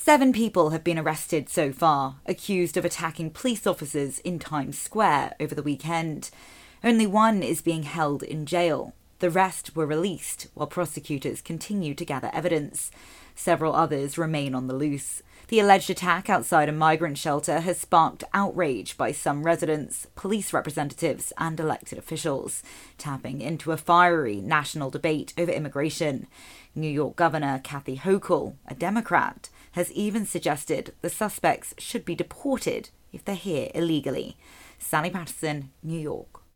7 people have been arrested so far, accused of attacking police officers in Times Square over the weekend. Only one is being held in jail. The rest were released while prosecutors continue to gather evidence. Several others remain on the loose. The alleged attack outside a migrant shelter has sparked outrage by some residents, police representatives, and elected officials, tapping into a fiery national debate over immigration. New York Governor Kathy Hochul, a Democrat, has even suggested the suspects should be deported if they're here illegally. Sally Patterson, New York.